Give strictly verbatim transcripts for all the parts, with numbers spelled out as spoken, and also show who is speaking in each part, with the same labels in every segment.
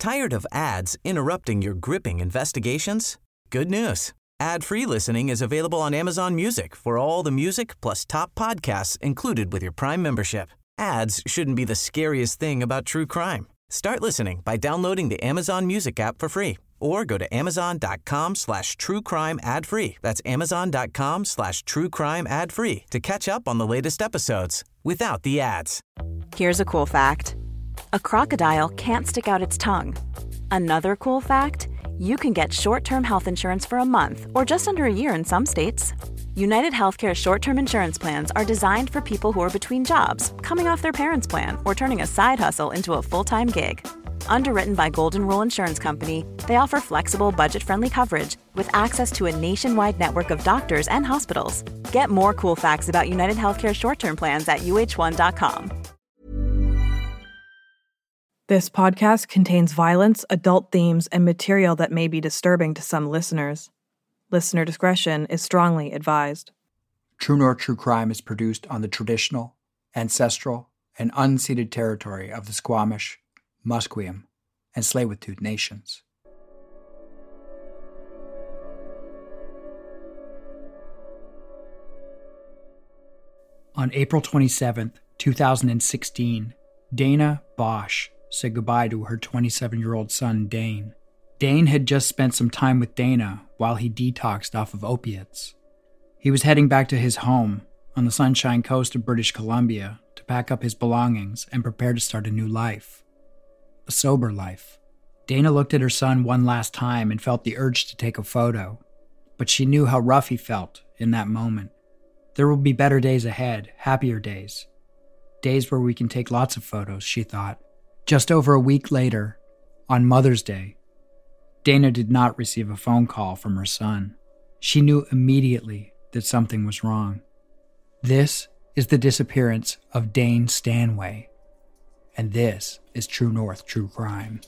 Speaker 1: Tired of ads interrupting your gripping investigations? Good news. Ad-free listening is available on Amazon Music for all the music plus top podcasts included with your Prime membership. Ads shouldn't be the scariest thing about true crime. Start listening by downloading the Amazon Music app for free or go to amazon.com slash true crime ad free. That's amazon.com slash true crime ad free to catch up on the latest episodes without the ads.
Speaker 2: Here's a cool fact. A crocodile can't stick out its tongue. Another cool fact, you can get short-term health insurance for a month or just under a year in some states. United Healthcare short-term insurance plans are designed for people who are between jobs, coming off their parents' plan, or turning a side hustle into a full-time gig. Underwritten by Golden Rule Insurance Company, they offer flexible, budget-friendly coverage with access to a nationwide network of doctors and hospitals. Get more cool facts about United Healthcare short-term plans at U H one dot com.
Speaker 3: This podcast contains violence, adult themes, and material that may be disturbing to some listeners. Listener discretion is strongly advised.
Speaker 4: True North True Crime is produced on the traditional, ancestral, and unceded territory of the Squamish, Musqueam, and Tsleil-Waututh nations. On April twenty-seventh, two thousand sixteen, Dana Bosch said goodbye to her twenty-seven-year-old son, Dane. Dane had just spent some time with Dana while he detoxed off of opiates. He was heading back to his home on the Sunshine Coast of British Columbia to pack up his belongings and prepare to start a new life. A sober life. Dana looked at her son one last time and felt the urge to take a photo, but she knew how rough he felt in that moment. There will be better days ahead, happier days. Days where we can take lots of photos, she thought. Just over a week later, on Mother's Day, Dana did not receive a phone call from her son. She knew immediately that something was wrong. This is the disappearance of Dane Stanway, and this is True North True Crime.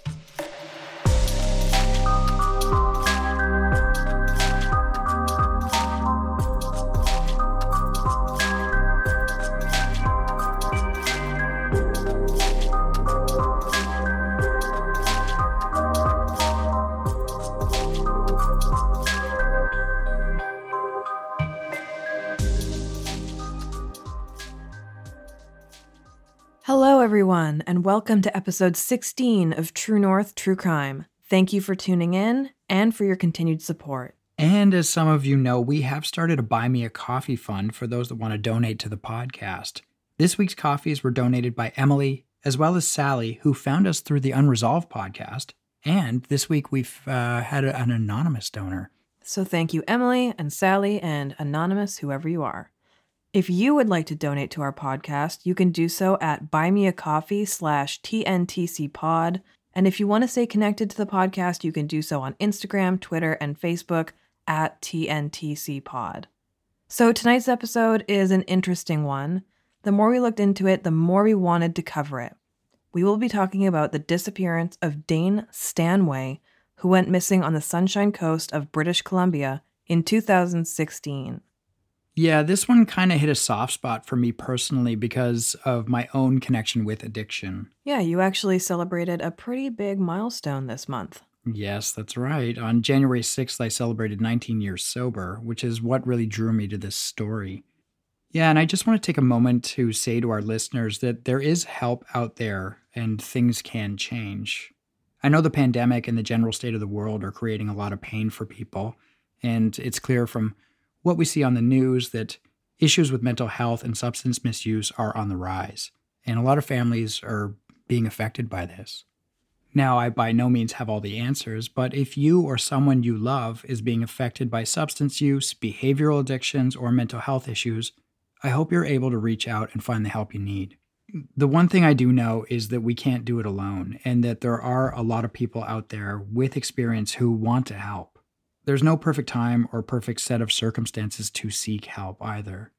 Speaker 3: Hello, everyone, and welcome to episode sixteen of True North True Crime. Thank you for tuning in and for your continued support.
Speaker 4: And as some of you know, we have started a Buy Me a Coffee fund for those that want to donate to the podcast. This week's coffees were donated by Emily as well as Sally, who found us through the Unresolved podcast. And this week we've uh, had an anonymous donor.
Speaker 3: So thank you, Emily and Sally and anonymous, whoever you are. If you would like to donate to our podcast, you can do so at buymeacoffee slash TNTCpod. And if you want to stay connected to the podcast, you can do so on Instagram, Twitter, and Facebook at TNTCpod. So tonight's episode is an interesting one. The more we looked into it, the more we wanted to cover it. We will be talking about the disappearance of Dane Stanway, who went missing on the Sunshine Coast of British Columbia in two thousand sixteen.
Speaker 4: Yeah, this one kind of hit a soft spot for me personally because of my own connection with addiction.
Speaker 3: Yeah, you actually celebrated a pretty big milestone this month.
Speaker 4: Yes, that's right. On January sixth, I celebrated nineteen years sober, which is what really drew me to this story. Yeah, and I just want to take a moment to say to our listeners that there is help out there and things can change. I know the pandemic and the general state of the world are creating a lot of pain for people, and it's clear from what we see on the news that issues with mental health and substance misuse are on the rise, and a lot of families are being affected by this. Now, I by no means have all the answers, but if you or someone you love is being affected by substance use, behavioral addictions, or mental health issues, I hope you're able to reach out and find the help you need. The one thing I do know is that we can't do it alone, and that there are a lot of people out there with experience who want to help. There's no perfect time or perfect set of circumstances to seek help either.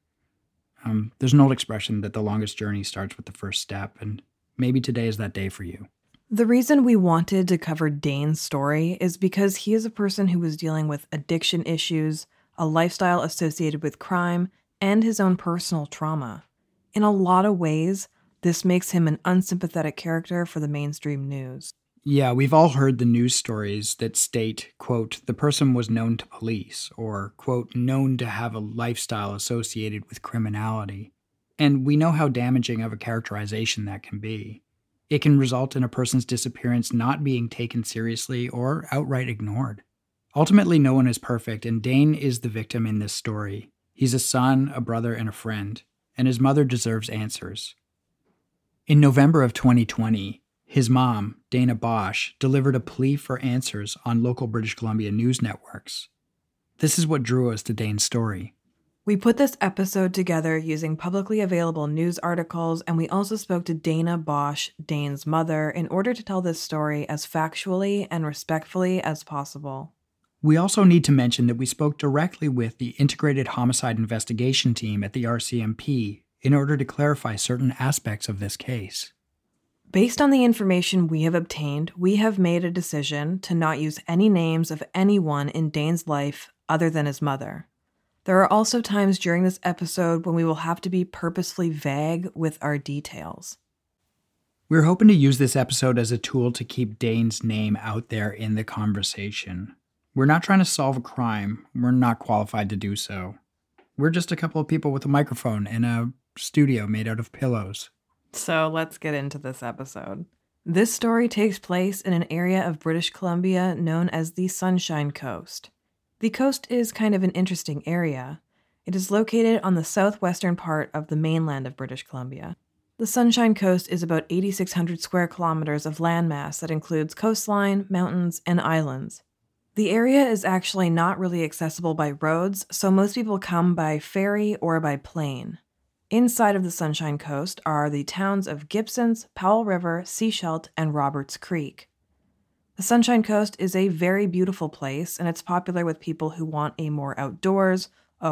Speaker 4: Um, there's an old expression that the longest journey starts with the first step, and maybe today is that day for you.
Speaker 3: The reason we wanted to cover Dane's story is because he is a person who was dealing with addiction issues, a lifestyle associated with crime, and his own personal trauma. In a lot of ways, this makes him an unsympathetic character for the mainstream news.
Speaker 4: Yeah, we've all heard the news stories that state, quote, the person was known to police, or, quote, known to have a lifestyle associated with criminality. And we know how damaging of a characterization that can be. It can result in a person's disappearance not being taken seriously or outright ignored. Ultimately, no one is perfect, and Dane is the victim in this story. He's a son, a brother, and a friend, and his mother deserves answers. In November of twenty twenty, his mom, Dana Bosch, delivered a plea for answers on local British Columbia news networks. This is what drew us to Dane's story.
Speaker 3: We put this episode together using publicly available news articles, and we also spoke to Dana Bosch, Dane's mother, in order to tell this story as factually and respectfully as possible.
Speaker 4: We also need to mention that we spoke directly with the Integrated Homicide Investigation Team at the R C M P in order to clarify certain aspects of this case.
Speaker 3: Based on the information we have obtained, we have made a decision to not use any names of anyone in Dane's life other than his mother. There are also times during this episode when we will have to be purposefully vague with our details.
Speaker 4: We're hoping to use this episode as a tool to keep Dane's name out there in the conversation. We're not trying to solve a crime. We're not qualified to do so. We're just a couple of people with a microphone in a studio made out of pillows.
Speaker 3: So let's get into this episode. This story takes place in an area of British Columbia known as the Sunshine Coast. The coast is kind of an interesting area. It is located on the southwestern part of the mainland of British Columbia. The Sunshine Coast is about eighty-six hundred square kilometers of landmass that includes coastline, mountains, and islands. The area is actually not really accessible by roads, so most people come by ferry or by plane. Inside of the Sunshine Coast are the towns of Gibsons, Powell River, Sechelt, and Roberts Creek. The Sunshine Coast is a very beautiful place, and it's popular with people who want a more outdoors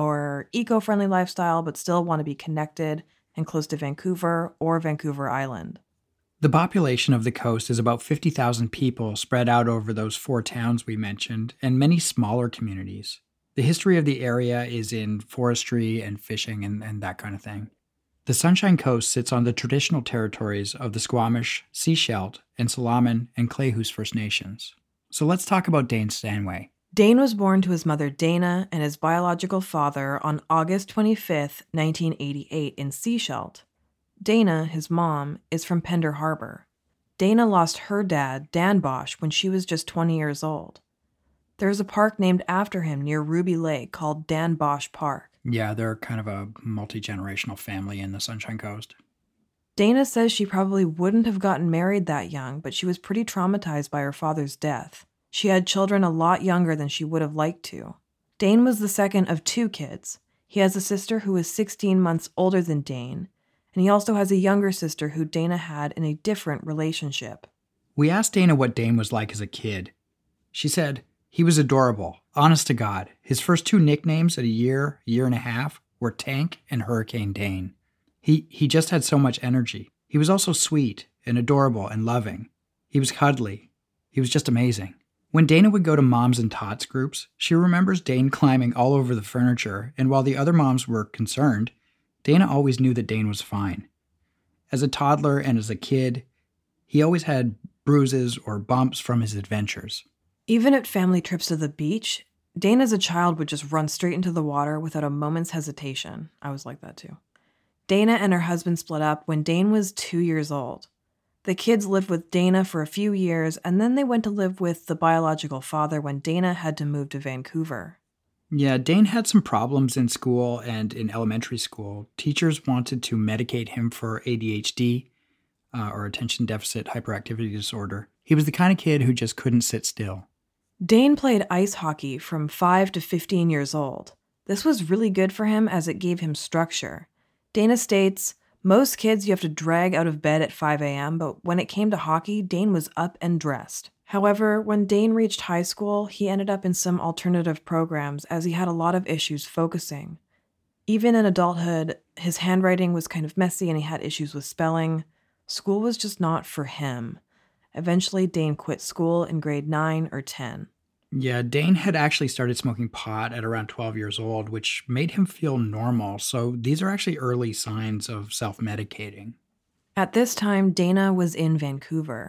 Speaker 3: or eco-friendly lifestyle but still want to be connected and close to Vancouver or Vancouver Island.
Speaker 4: The population of the coast is about fifty thousand people spread out over those four towns we mentioned, and many smaller communities. The history of the area is in forestry and fishing and, and that kind of thing. The Sunshine Coast sits on the traditional territories of the Squamish, Sechelt, and Solomon and Clayhoose First Nations. So let's talk about Dane Stanway.
Speaker 3: Dane was born to his mother Dana and his biological father on August twenty-fifth, nineteen eighty-eight in Sechelt. Dana, his mom, is from Pender Harbor. Dana lost her dad, Dan Bosch, when she was just twenty years old. There's a park named after him near Ruby Lake called Dan Bosch Park.
Speaker 4: Yeah, they're kind of a multi-generational family in the Sunshine Coast.
Speaker 3: Dana says she probably wouldn't have gotten married that young, but she was pretty traumatized by her father's death. She had children a lot younger than she would have liked to. Dane was the second of two kids. He has a sister who is sixteen months older than Dane, and he also has a younger sister who Dana had in a different relationship.
Speaker 4: We asked Dana what Dane was like as a kid. She said, he was adorable, honest to God. His first two nicknames at a year, year and a half, were Tank and Hurricane Dane. He he just had so much energy. He was also sweet and adorable and loving. He was cuddly. He was just amazing. When Dana would go to moms and tots groups, she remembers Dane climbing all over the furniture, and while the other moms were concerned, Dana always knew that Dane was fine. As a toddler and as a kid, he always had bruises or bumps from his adventures.
Speaker 3: Even at family trips to the beach, Dane as a child would just run straight into the water without a moment's hesitation. I was like that too. Dana and her husband split up when Dane was two years old. The kids lived with Dana for a few years, and then they went to live with the biological father when Dana had to move to Vancouver.
Speaker 4: Yeah, Dane had some problems in school and in elementary school. Teachers wanted to medicate him for A D H D, uh, or attention deficit hyperactivity disorder. He was the kind of kid who just couldn't sit still.
Speaker 3: Dane played ice hockey from five to fifteen years old. This was really good for him as it gave him structure. Dana states, most kids you have to drag out of bed at five a.m., but when it came to hockey, Dane was up and dressed. However, when Dane reached high school, he ended up in some alternative programs as he had a lot of issues focusing. Even in adulthood, his handwriting was kind of messy and he had issues with spelling. School was just not for him. Eventually, Dane quit school in grade nine or ten.
Speaker 4: Yeah, Dane had actually started smoking pot at around twelve years old, which made him feel normal. So these are actually early signs of self-medicating.
Speaker 3: At this time, Dana was in Vancouver.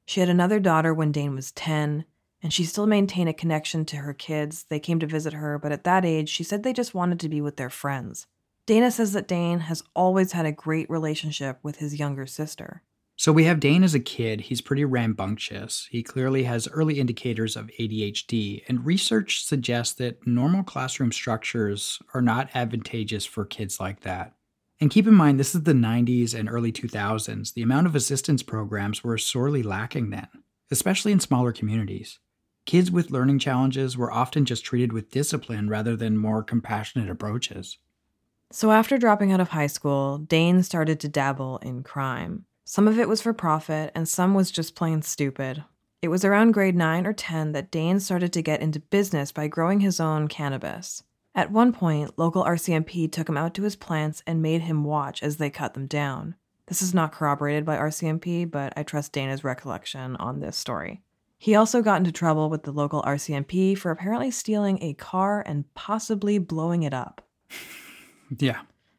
Speaker 3: She had another daughter when Dane was ten, and she still maintained a connection to her kids. They came to visit her, but at that age, she said they just wanted to be with their friends. Dana says that Dane has always had a great relationship with his younger sister.
Speaker 4: So we have Dane as a kid. He's pretty rambunctious. He clearly has early indicators of A D H D, and research suggests that normal classroom structures are not advantageous for kids like that. And keep in mind, this is the nineties and early two thousands. The amount of assistance programs were sorely lacking then, especially in smaller communities. Kids with learning challenges were often just treated with discipline rather than more compassionate approaches.
Speaker 3: So after dropping out of high school, Dane started to dabble in crime. Some of it was for profit, and some was just plain stupid. It was around grade nine or ten that Dane started to get into business by growing his own cannabis. At one point, local R C M P took him out to his plants and made him watch as they cut them down. This is not corroborated by R C M P, but I trust Dana's recollection on this story. He also got into trouble with the local R C M P for apparently stealing a car and possibly blowing it up.
Speaker 4: Yeah.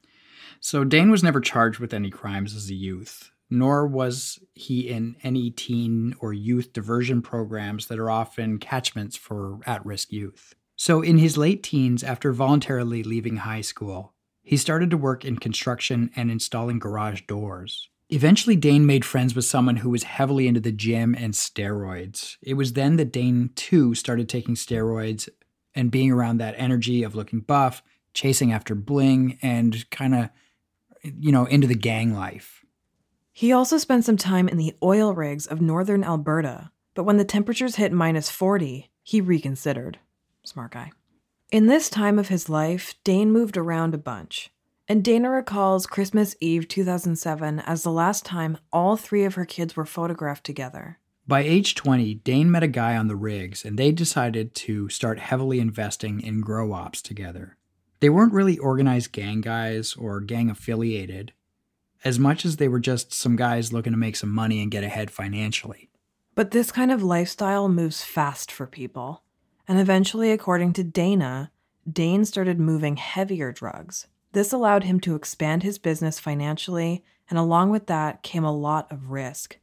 Speaker 4: So Dane was never charged with any crimes as a youth, nor was he in any teen or youth diversion programs that are often catchments for at-risk youth. So in his late teens, after voluntarily leaving high school, he started to work in construction and installing garage doors. Eventually, Dane made friends with someone who was heavily into the gym and steroids. It was then that Dane, too, started taking steroids and being around that energy of looking buff, chasing after bling, and kind of, you know, into the gang life.
Speaker 3: He also spent some time in the oil rigs of northern Alberta, but when the temperatures hit minus forty, he reconsidered. Smart guy. In this time of his life, Dane moved around a bunch, and Dana recalls Christmas Eve two thousand seven as the last time all three of her kids were photographed together.
Speaker 4: By age twenty, Dane met a guy on the rigs, and they decided to start heavily investing in grow ops together. They weren't really organized gang guys or gang affiliated, as much as they were just some guys looking to make some money and get ahead financially.
Speaker 3: But this kind of lifestyle moves fast for people. And eventually, according to Dana, Dane started moving heavier drugs. This allowed him to expand his business financially, and along with that came a lot of risk.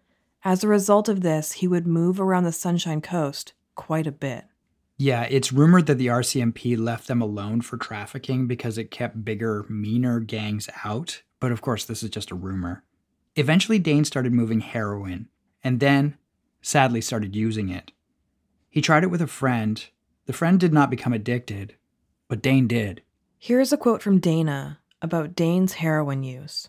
Speaker 3: As a result of this, he would move around the Sunshine Coast quite a bit.
Speaker 4: Yeah, it's rumored that the R C M P left them alone for trafficking because it kept bigger, meaner gangs out. But of course, this is just a rumor. Eventually, Dane started moving heroin, and then, sadly, started using it. He tried it with a friend. The friend did not become addicted, but Dane did.
Speaker 3: Here's a quote from Dana about Dane's heroin use.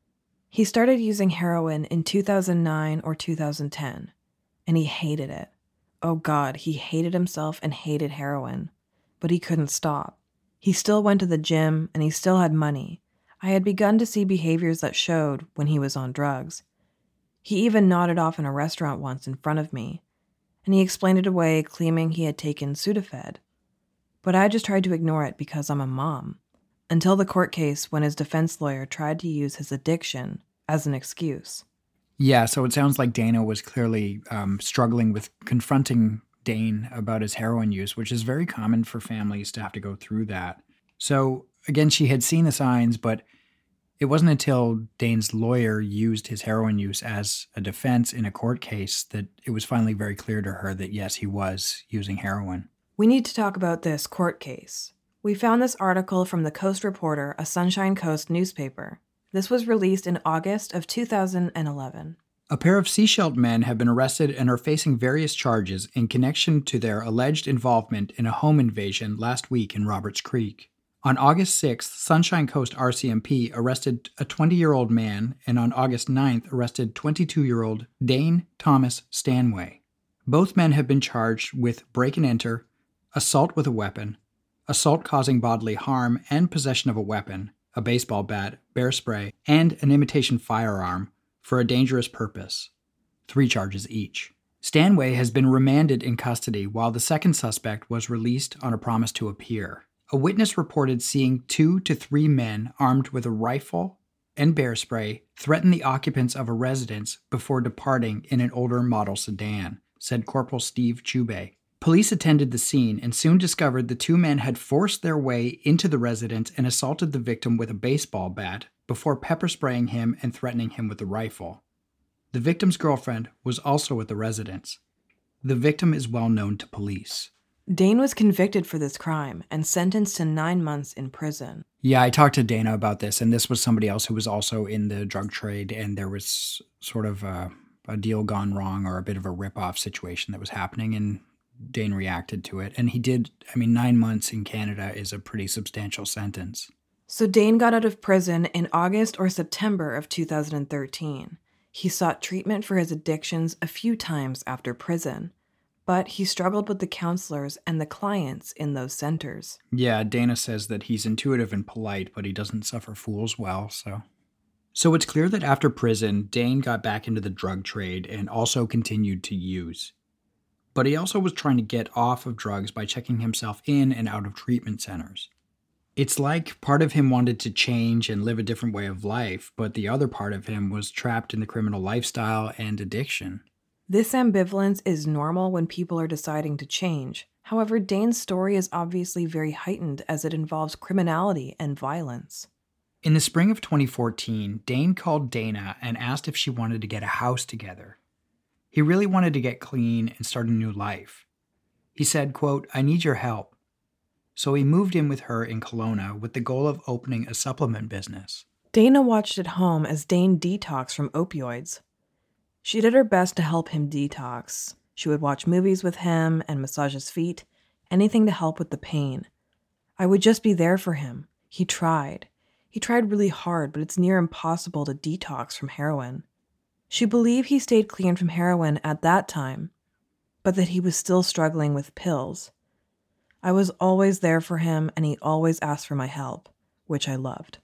Speaker 3: He started using heroin in two thousand nine or two thousand ten, and he hated it. Oh God, he hated himself and hated heroin, but he couldn't stop. He still went to the gym, and he still had money. I had begun to see behaviors that showed when he was on drugs. He even nodded off in a restaurant once in front of me, and he explained it away, claiming he had taken Sudafed. But I just tried to ignore it because I'm a mom, until the court case when his defense lawyer tried to use his addiction as an excuse.
Speaker 4: Yeah, so it sounds like Dana was clearly um, struggling with confronting Dane about his heroin use, which is very common for families to have to go through that. So again, she had seen the signs, but it wasn't until Dane's lawyer used his heroin use as a defense in a court case that it was finally very clear to her that, yes, he was using heroin.
Speaker 3: We need to talk about this court case. We found this article from the Coast Reporter, a Sunshine Coast newspaper. This was released in August of two thousand eleven.
Speaker 4: A pair of Sechelt men have been arrested and are facing various charges in connection to their alleged involvement in a home invasion last week in Roberts Creek. On August sixth, Sunshine Coast R C M P arrested a twenty-year-old man, and on August ninth arrested twenty-two-year-old Dane Thomas Stanway. Both men have been charged with break and enter, assault with a weapon, assault causing bodily harm and possession of a weapon, a baseball bat, bear spray, and an imitation firearm for a dangerous purpose. Three charges each. Stanway has been remanded in custody while the second suspect was released on a promise to appear. A witness reported seeing two to three men armed with a rifle and bear spray threaten the occupants of a residence before departing in an older model sedan, said Corporal Steve Chube. Police attended the scene and soon discovered the two men had forced their way into the residence and assaulted the victim with a baseball bat before pepper spraying him and threatening him with a rifle. The victim's girlfriend was also at the residence. The victim is well known to police.
Speaker 3: Dane was convicted for this crime and sentenced to nine months in prison.
Speaker 4: Yeah, I talked to Dana about this, and this was somebody else who was also in the drug trade, and there was sort of a, a deal gone wrong or a bit of a rip-off situation that was happening, and Dane reacted to it. And he did, I mean, nine months in Canada is a pretty substantial sentence.
Speaker 3: So Dane got out of prison in August or September of two thousand thirteen. He sought treatment for his addictions a few times after prison, but he struggled with the counselors and the clients in those centers.
Speaker 4: Yeah, Dana says that he's intuitive and polite, but he doesn't suffer fools well, so... So it's clear that after prison, Dane got back into the drug trade and also continued to use. But he also was trying to get off of drugs by checking himself in and out of treatment centers. It's like part of him wanted to change and live a different way of life, but the other part of him was trapped in the criminal lifestyle and addiction.
Speaker 3: This ambivalence is normal when people are deciding to change. However, Dane's story is obviously very heightened as it involves criminality and violence.
Speaker 4: In the spring of twenty fourteen, Dane called Dana and asked if she wanted to get a house together. He really wanted to get clean and start a new life. He said, quote, "I need your help." So he moved in with her in Kelowna with the goal of opening a supplement business.
Speaker 3: Dana watched at home as Dane detoxed from opioids. She did her best to help him detox. She would watch movies with him and massage his feet, anything to help with the pain. I would just be there for him. He tried. He tried really hard, but it's near impossible to detox from heroin. She believed he stayed clean from heroin at that time, but that he was still struggling with pills. I was always there for him, and he always asked for my help, which I loved.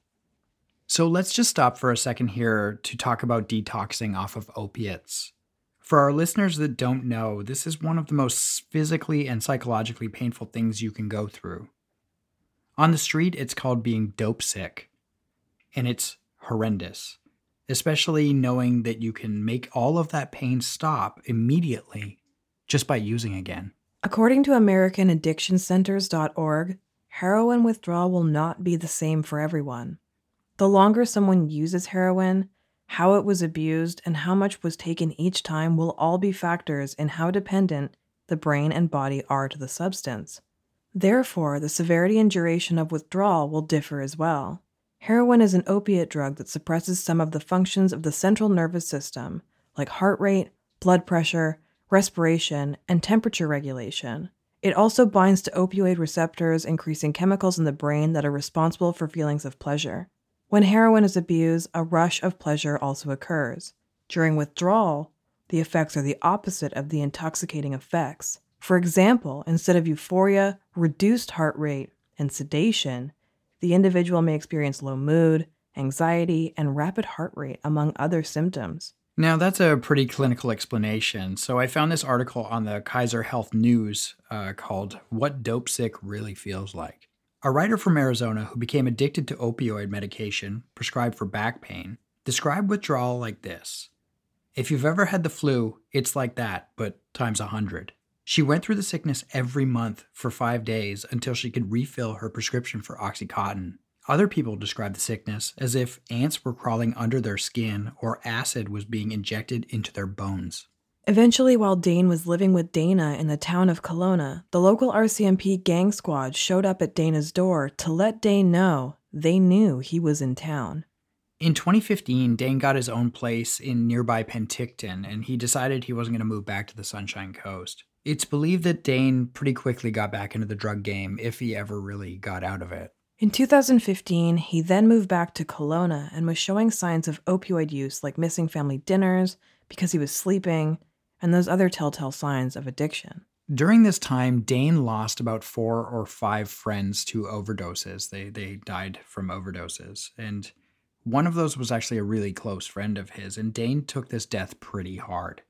Speaker 4: So let's just stop for a second here to talk about detoxing off of opiates. For our listeners that don't know, this is one of the most physically and psychologically painful things you can go through. On the street, it's called being dope sick, and it's horrendous, especially knowing that you can make all of that pain stop immediately just by using again.
Speaker 3: According to American Addiction Centers dot org, heroin withdrawal will not be the same for everyone. The longer someone uses heroin, how it was abused, and how much was taken each time will all be factors in how dependent the brain and body are to the substance. Therefore, the severity and duration of withdrawal will differ as well. Heroin is an opiate drug that suppresses some of the functions of the central nervous system, like heart rate, blood pressure, respiration, and temperature regulation. It also binds to opioid receptors, increasing chemicals in the brain that are responsible for feelings of pleasure. When heroin is abused, a rush of pleasure also occurs. During withdrawal, the effects are the opposite of the intoxicating effects. For example, instead of euphoria, reduced heart rate, and sedation, the individual may experience low mood, anxiety, and rapid heart rate, among other symptoms.
Speaker 4: Now, that's a pretty clinical explanation. So I found this article on the Kaiser Health News uh, called What Dope Sick Really Feels Like. A writer from Arizona who became addicted to opioid medication prescribed for back pain described withdrawal like this. If you've ever had the flu, it's like that, but times a hundred. She went through the sickness every month for five days until she could refill her prescription for OxyContin. Other people describe the sickness as if ants were crawling under their skin or acid was being injected into their bones.
Speaker 3: Eventually, while Dane was living with Dana in the town of Kelowna, the local R C M P gang squad showed up at Dana's door to let Dane know they knew he was in town.
Speaker 4: In twenty fifteen, Dane got his own place in nearby Penticton, and he decided he wasn't going to move back to the Sunshine Coast. It's believed that Dane pretty quickly got back into the drug game, if he ever really got out of it.
Speaker 3: In two thousand fifteen, he then moved back to Kelowna and was showing signs of opioid use like missing family dinners because he was sleeping and those other telltale signs of addiction.
Speaker 4: During this time, Dane lost about four or five friends to overdoses. They, they died from overdoses. And one of those was actually a really close friend of his, and Dane took this death pretty hard.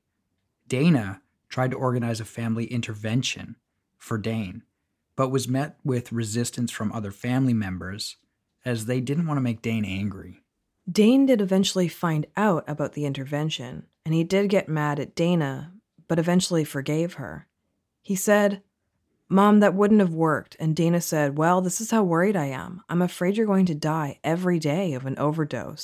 Speaker 4: Dana tried to organize a family intervention for Dane, but was met with resistance from other family members as they didn't want to make Dane angry.
Speaker 3: Dane did eventually find out about the intervention, and he did get mad at Dana, but eventually forgave her. He said, "Mom, that wouldn't have worked." And Dana said, "Well, this is how worried I am. I'm afraid you're going to die every day of an overdose."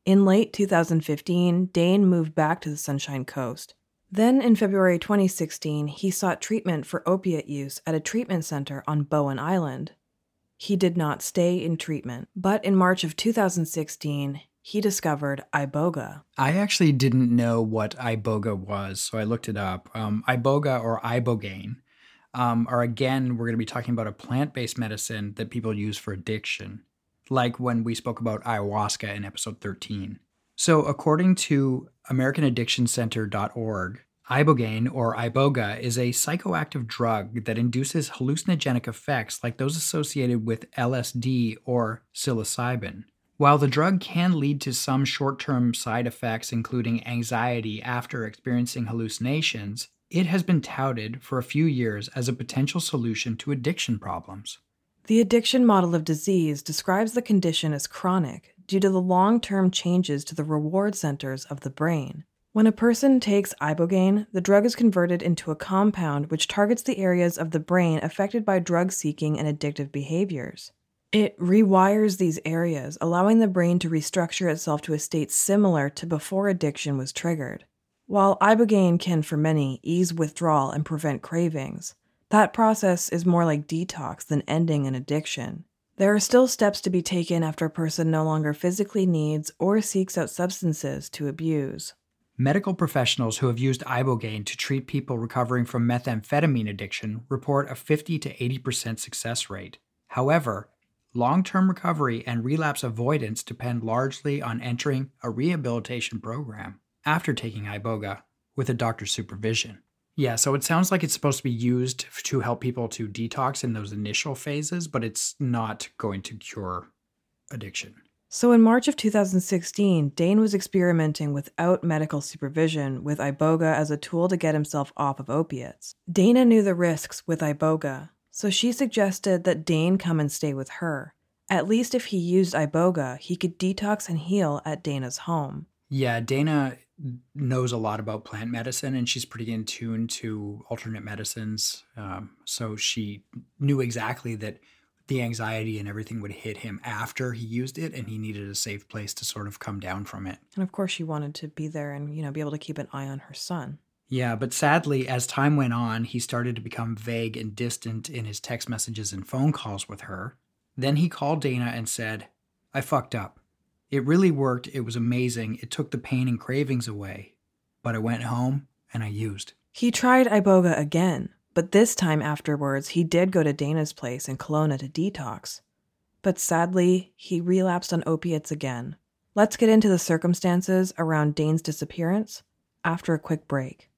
Speaker 3: In late two thousand fifteen, Dane moved back to the Sunshine Coast. Then in February twenty sixteen, he sought treatment for opiate use at a treatment center on Bowen Island. He did not stay in treatment, but in March of two thousand sixteen, he discovered iboga.
Speaker 4: I actually didn't know what iboga was, so I looked it up. Um, iboga or ibogaine um, are, again, we're going to be talking about a plant-based medicine that people use for addiction, like when we spoke about ayahuasca in episode thirteen. So according to American Addiction Center dot org, ibogaine or iboga is a psychoactive drug that induces hallucinogenic effects like those associated with L S D or psilocybin. While the drug can lead to some short-term side effects, including anxiety after experiencing hallucinations, it has been touted for a few years as a potential solution to addiction problems.
Speaker 3: The addiction model of disease describes the condition as chronic due to the long-term changes to the reward centers of the brain. When a person takes ibogaine, the drug is converted into a compound which targets the areas of the brain affected by drug-seeking and addictive behaviors. It rewires these areas, allowing the brain to restructure itself to a state similar to before addiction was triggered. While ibogaine can, for many, ease withdrawal and prevent cravings, that process is more like detox than ending an addiction. There are still steps to be taken after a person no longer physically needs or seeks out substances to abuse.
Speaker 4: Medical professionals who have used ibogaine to treat people recovering from methamphetamine addiction report a fifty to eighty percent success rate. However, long-term recovery and relapse avoidance depend largely on entering a rehabilitation program after taking iboga with a doctor's supervision. Yeah, so it sounds like it's supposed to be used to help people to detox in those initial phases, but it's not going to cure addiction.
Speaker 3: So in March of two thousand sixteen, Dane was experimenting without medical supervision with iboga as a tool to get himself off of opiates. Dana knew the risks with iboga, so she suggested that Dane come and stay with her. At least if he used iboga, he could detox and heal at Dana's home.
Speaker 4: Yeah, Dana knows a lot about plant medicine, and she's pretty in tune to alternate medicines. Um, so she knew exactly that the anxiety and everything would hit him after he used it, and he needed a safe place to sort of come down from it.
Speaker 3: And of course she wanted to be there and, you know, be able to keep an eye on her son.
Speaker 4: Yeah, but sadly, as time went on, he started to become vague and distant in his text messages and phone calls with her. Then he called Dana and said, "I fucked up. It really worked. It was amazing. It took the pain and cravings away. But I went home and I used."
Speaker 3: He tried iboga again, but this time afterwards, he did go to Dana's place in Kelowna to detox. But sadly, he relapsed on opiates again. Let's get into the circumstances around Dane's disappearance after a quick break.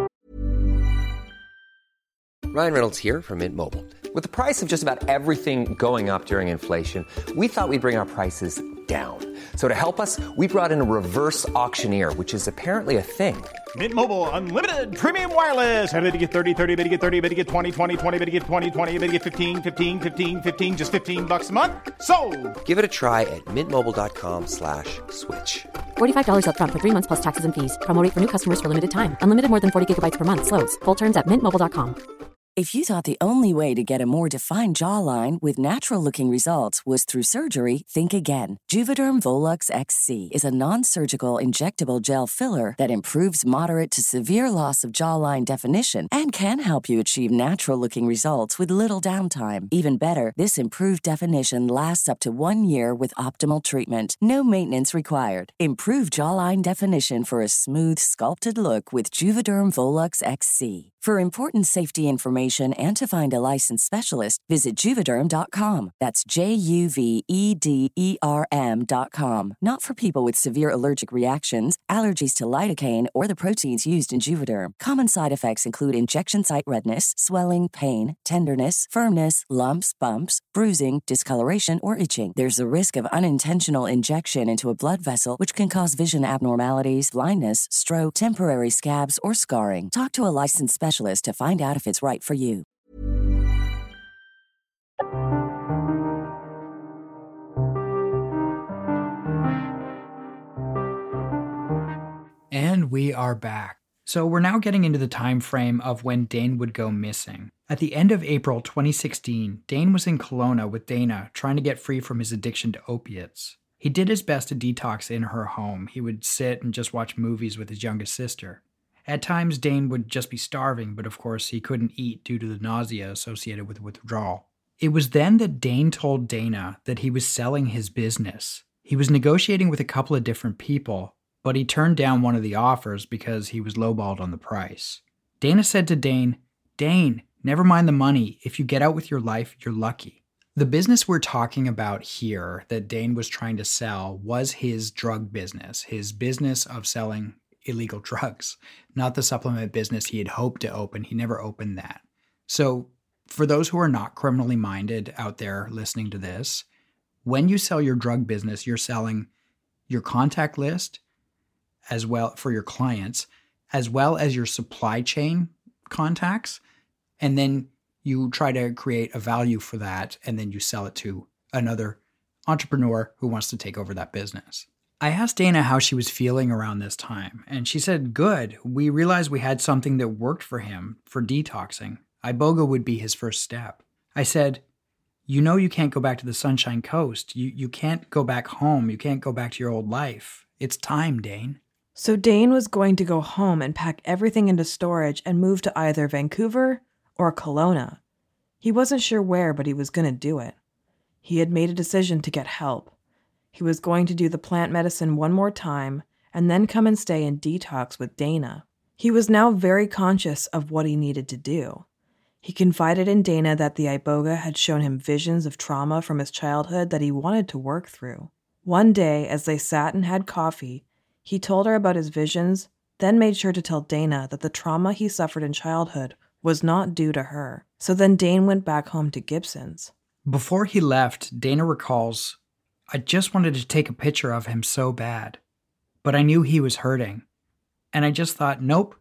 Speaker 5: Ryan Reynolds here from Mint Mobile. With the price of just about everything going up during inflation, we thought we'd bring our prices down. So to help us, we brought in a reverse auctioneer, which is apparently a thing.
Speaker 6: Mint Mobile Unlimited Premium Wireless. How to get thirty, thirty, how to get thirty, how to get twenty, twenty, twenty, how to get twenty, twenty, how to get fifteen, fifteen, fifteen, fifteen, just fifteen bucks a month? Sold!
Speaker 5: Give it a try at mintmobile.com slash switch.
Speaker 7: forty-five dollars up front for three months plus taxes and fees. Promo rate for new customers for limited time. Unlimited more than forty gigabytes per month. Slows full terms at mint mobile dot com.
Speaker 8: If you thought the only way to get a more defined jawline with natural-looking results was through surgery, think again. Juvederm Volux X C is a non-surgical injectable gel filler that improves moderate to severe loss of jawline definition and can help you achieve natural-looking results with little downtime. Even better, this improved definition lasts up to one year with optimal treatment. No maintenance required. Improve jawline definition for a smooth, sculpted look with Juvederm Volux X C. For important safety information and to find a licensed specialist, visit Juvederm dot com. That's J U V E D E R M dot com. Not for people with severe allergic reactions, allergies to lidocaine, or the proteins used in Juvederm. Common side effects include injection site redness, swelling, pain, tenderness, firmness, lumps, bumps, bruising, discoloration, or itching. There's a risk of unintentional injection into a blood vessel, which can cause vision abnormalities, blindness, stroke, temporary scabs, or scarring. Talk to a licensed specialist to find out if it's right for you.
Speaker 4: And we are back. So we're now getting into the time frame of when Dane would go missing. At the end of April twenty sixteen, Dane was in Kelowna with Dana trying to get free from his addiction to opiates. He did his best to detox in her home. He would sit and just watch movies with his youngest sister. At times, Dane would just be starving, but of course he couldn't eat due to the nausea associated with withdrawal. It was then that Dane told Dana that he was selling his business. He was negotiating with a couple of different people, but he turned down one of the offers because he was lowballed on the price. Dana said to Dane, "Dane, never mind the money. If you get out with your life, you're lucky." The business we're talking about here that Dane was trying to sell was his drug business, his business of selling illegal drugs, not the supplement business he had hoped to open. He never opened that. So for those who are not criminally minded out there listening to this, when you sell your drug business, you're selling your contact list as well for your clients, as well as your supply chain contacts. And then you try to create a value for that, and then you sell it to another entrepreneur who wants to take over that business. I asked Dana how she was feeling around this time, and she said, "Good. We realized we had something that worked for him for detoxing. Iboga would be his first step." I said, "You know you can't go back to the Sunshine Coast. You you can't go back home. You can't go back to your old life. It's time, Dane."
Speaker 3: So Dane was going to go home and pack everything into storage and move to either Vancouver or Kelowna. He wasn't sure where, but he was going to do it. He had made a decision to get help. He was going to do the plant medicine one more time and then come and stay in detox with Dana. He was now very conscious of what he needed to do. He confided in Dana that the Iboga had shown him visions of trauma from his childhood that he wanted to work through. One day, as they sat and had coffee, he told her about his visions, then made sure to tell Dana that the trauma he suffered in childhood was not due to her. So then Dane went back home to Gibson's.
Speaker 4: Before he left, Dana recalls, "I just wanted to take a picture of him so bad, but I knew he was hurting. And I just thought, nope,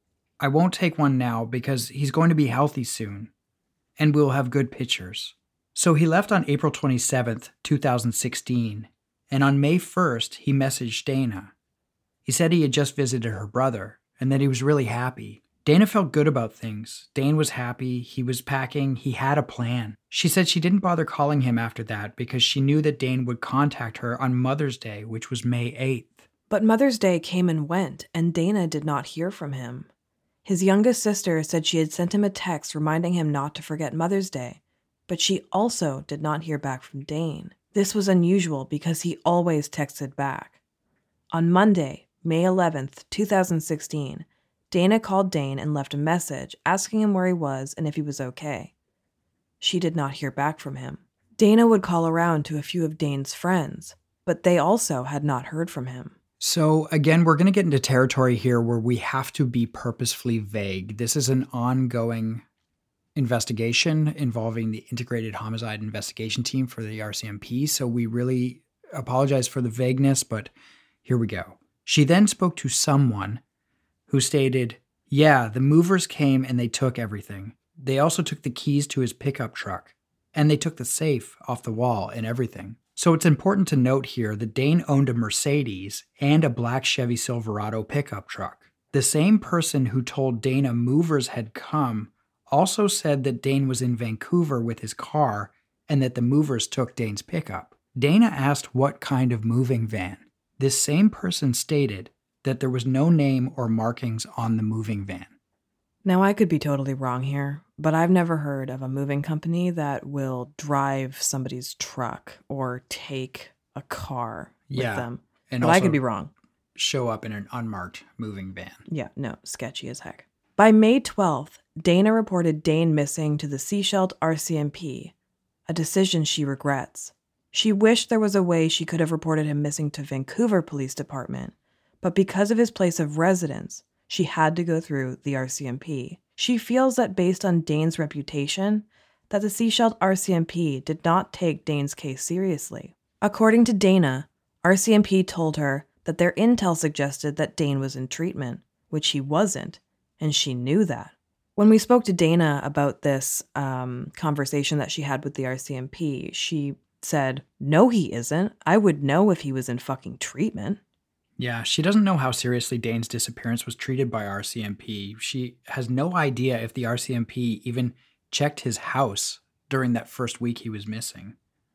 Speaker 4: I won't take one now because he's going to be healthy soon, and we'll have good pictures." So he left on April twenty-seventh, two thousand sixteen, and on May first, he messaged Dana. He said he had just visited her brother and that he was really happy. Dana felt good about things. Dane was happy. He was packing. He had a plan. She said she didn't bother calling him after that because she knew that Dane would contact her on Mother's Day, which was May eighth.
Speaker 3: But Mother's Day came and went, and Dana did not hear from him. His youngest sister said she had sent him a text reminding him not to forget Mother's Day, but she also did not hear back from Dane. This was unusual because he always texted back. On Monday, May eleventh, two thousand sixteen, Dana called Dane and left a message asking him where he was and if he was okay. She did not hear back from him. Dana would call around to a few of Dane's friends, but they also had not heard from him.
Speaker 4: So again, we're going to get into territory here where we have to be purposefully vague. This is an ongoing investigation involving the Integrated Homicide Investigation Team for the R C M P, so we really apologize for the vagueness, but here we go. She then spoke to someone who stated, "Yeah, the movers came and they took everything. They also took the keys to his pickup truck, and they took the safe off the wall and everything." So it's important to note here that Dane owned a Mercedes and a black Chevy Silverado pickup truck. The same person who told Dana movers had come also said that Dane was in Vancouver with his car and that the movers took Dane's pickup. Dana asked what kind of moving van. This same person stated that there was no name or markings on the moving van.
Speaker 3: Now, I could be totally wrong here, but I've never heard of a moving company that will drive somebody's truck or take a car
Speaker 4: yeah,
Speaker 3: with them.
Speaker 4: And
Speaker 3: but I could be wrong.
Speaker 4: Show up in an unmarked moving van.
Speaker 3: Yeah, no, sketchy as heck. By May twelfth, Dana reported Dane missing to the Sechelt R C M P, a decision she regrets. She wished there was a way she could have reported him missing to Vancouver Police Department, but because of his place of residence, she had to go through the R C M P. She feels that based on Dane's reputation, that the Sechelt R C M P did not take Dane's case seriously. According to Dana, R C M P told her that their intel suggested that Dane was in treatment, which he wasn't, and she knew that. When we spoke to Dana about this um, conversation that she had with the R C M P, she said, "No, he isn't. I would know if he was in fucking treatment."
Speaker 4: Yeah, she doesn't know how seriously Dane's disappearance was treated by R C M P. She has no idea if the R C M P even checked his house during that first week he was missing.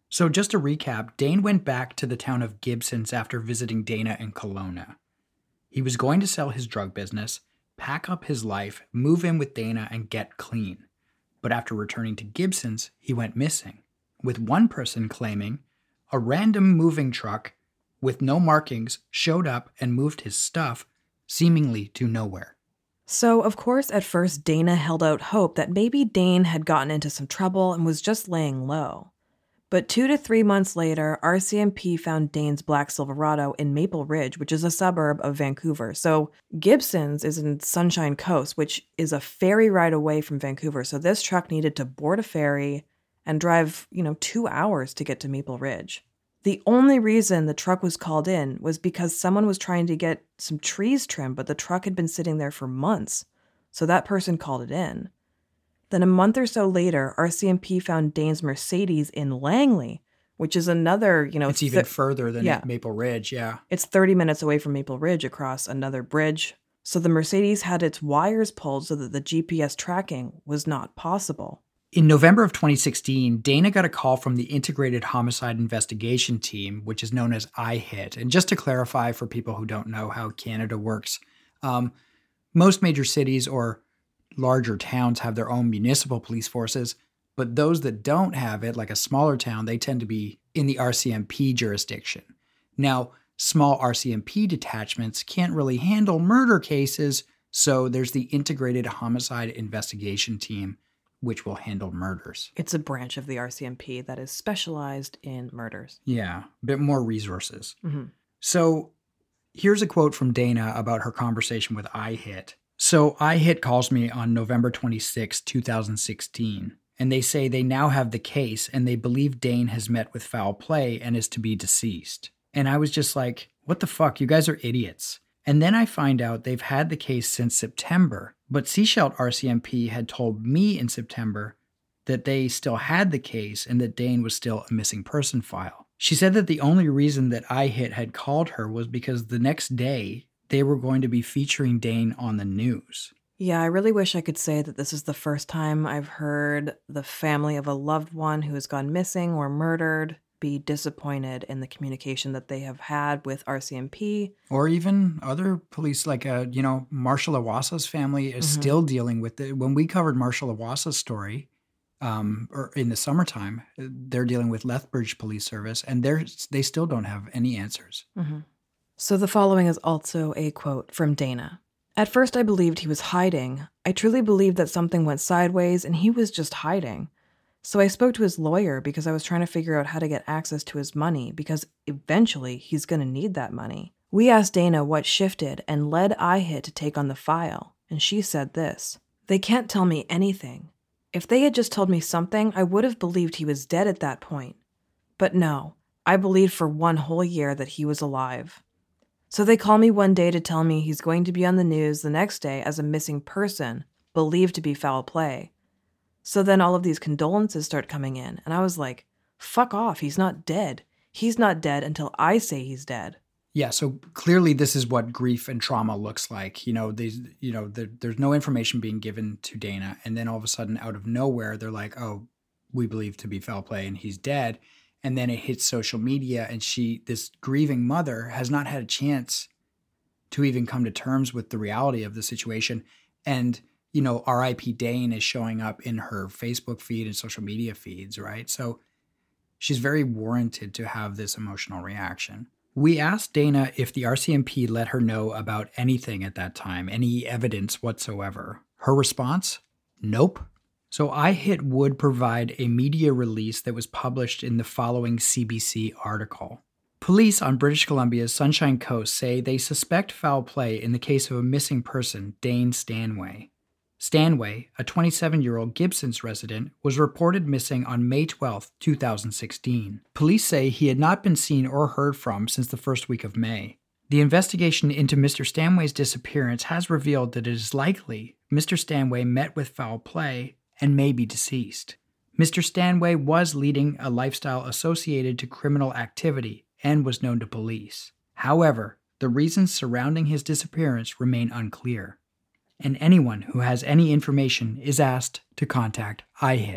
Speaker 4: So just to recap, Dane went back to the town of Gibsons after visiting Dana in Kelowna. He was going to sell his drug business, pack up his life, move in with Dana, and get clean. But after returning to Gibsons, he went missing, with one person claiming a random moving truck with no markings showed up and moved his stuff seemingly to nowhere.
Speaker 3: So, of course, at first, Dana held out hope that maybe Dane had gotten into some trouble and was just laying low. But two to three months later, R C M P found Dane's black Silverado in Maple Ridge, which is a suburb of Vancouver. So Gibsons is in Sunshine Coast, which is a ferry ride away from Vancouver. So this truck needed to board a ferry and drive, you know, two hours to get to Maple Ridge. The only reason the truck was called in was because someone was trying to get some trees trimmed, but the truck had been sitting there for months. So that person called it in. Then a month or so later, R C M P found Dane's Mercedes in Langley, which is another, you know...
Speaker 4: It's even th- further than
Speaker 3: yeah.
Speaker 4: Maple Ridge, yeah.
Speaker 3: It's thirty minutes away from Maple Ridge across another bridge. So the Mercedes had its wires pulled so that the G P S tracking was not possible.
Speaker 4: In November of twenty sixteen, Dana got a call from the Integrated Homicide Investigation Team, which is known as I HIT. And just to clarify for people who don't know how Canada works, um, most major cities or larger towns have their own municipal police forces, but those that don't have it, like a smaller town, they tend to be in the R C M P jurisdiction. Now, small R C M P detachments can't really handle murder cases, so there's the Integrated Homicide Investigation Team, which will handle murders.
Speaker 3: It's a branch of the R C M P that is specialized in murders.
Speaker 4: Yeah, a bit more resources.
Speaker 3: Mm-hmm.
Speaker 4: So here's a quote from Dana about her conversation with I HIT. So I HIT calls me on November twenty-sixth, twenty sixteen, and they say they now have the case and they believe Dane has met with foul play and is to be deceased. And I was just like, what the fuck? You guys are idiots. And then I find out they've had the case since September, but Sechelt R C M P had told me in September that they still had the case and that Dane was still a missing person file. She said that the only reason that I HIT had called her was because the next day they were going to be featuring Dane on the news.
Speaker 3: Yeah, I really wish I could say that this is the first time I've heard the family of a loved one who has gone missing or murdered be disappointed in the communication that they have had with R C M P.
Speaker 4: Or even other police, like, uh, you know, Marshall Awasa's family is mm-hmm. still dealing with it. When we covered Marshall Awasa's story um, or in the summertime, they're dealing with Lethbridge Police Service, and they're, they still don't have any answers.
Speaker 3: Mm-hmm. So the following is also a quote from Dana. At first I believed he was hiding. I truly believed that something went sideways and he was just hiding. So I spoke to his lawyer because I was trying to figure out how to get access to his money because eventually he's going to need that money. We asked Dana what shifted and led I HIT to take on the file, and she said this. They can't tell me anything. If they had just told me something, I would have believed he was dead at that point. But no, I believed for one whole year that he was alive. So they call me one day to tell me he's going to be on the news the next day as a missing person, believed to be foul play. So then all of these condolences start coming in, and I was like, fuck off, he's not dead. He's not dead until I say he's dead.
Speaker 4: Yeah, so clearly this is what grief and trauma looks like. You know, these, you know, there, there's no information being given to Dana, and then all of a sudden, out of nowhere, they're like, oh, we believe to be foul play, and he's dead. And then it hits social media, and she, this grieving mother, has not had a chance to even come to terms with the reality of the situation. And, you know, R I P Dane is showing up in her Facebook feed and social media feeds, right? So she's very warranted to have this emotional reaction. We asked Dana if the R C M P let her know about anything at that time, any evidence whatsoever. Her response? Nope. So I HIT would provide a media release that was published in the following C B C article. Police on British Columbia's Sunshine Coast say they suspect foul play in the case of a missing person, Dane Stanway. Stanway, a twenty-seven-year-old Gibsons resident, was reported missing on May twelfth, twenty sixteen. Police say he had not been seen or heard from since the first week of May. The investigation into Mister Stanway's disappearance has revealed that it is likely Mister Stanway met with foul play and may be deceased. Mister Stanway was leading a lifestyle associated to criminal activity and was known to police. However, the reasons surrounding his disappearance remain unclear, and anyone who has any information is asked to contact I HIT.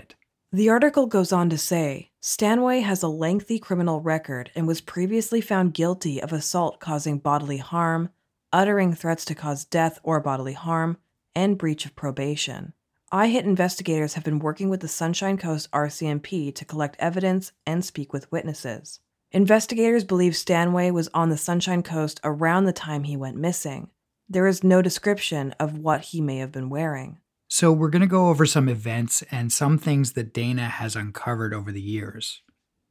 Speaker 3: The article goes on to say, Stanway has a lengthy criminal record and was previously found guilty of assault causing bodily harm, uttering threats to cause death or bodily harm, and breach of probation. I-Hit investigators have been working with the Sunshine Coast R C M P to collect evidence and speak with witnesses. Investigators believe Stanway was on the Sunshine Coast around the time he went missing. There is no description of what he may have been wearing.
Speaker 4: So we're going to go over some events and some things that Dana has uncovered over the years.